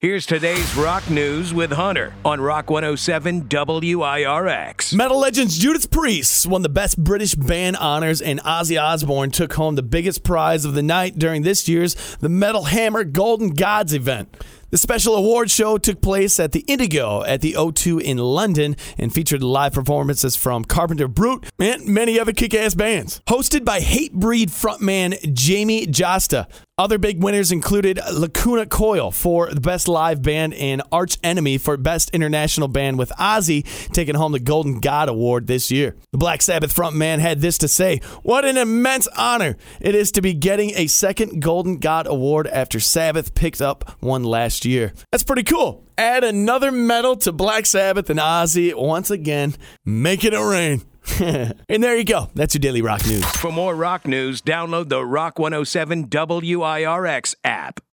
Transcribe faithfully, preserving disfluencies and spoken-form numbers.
Here's today's rock news with Hunter on Rock one oh seven W I R X. Metal legends Judas Priest won the Best British Band honors, and Ozzy Osbourne took home the biggest prize of the night during this year's The Metal Hammer Golden Gods event. The special award show took place at the Indigo at the O two in London and featured live performances from Carpenter Brute and many other kick-ass bands. Hosted by Hatebreed frontman Jamie Josta. Other big winners included Lacuna Coil for the Best Live Band and Arch Enemy for Best International Band, with Ozzy taking home the Golden God Award this year. The Black Sabbath frontman had this to say: "What an immense honor it is to be getting a second Golden God Award after Sabbath picked up one last year." That's pretty cool. Add another medal to Black Sabbath and Ozzy once again, making it rain. And there you go. That's your Daily Rock News. For more rock news, download the Rock one oh seven W I R X app.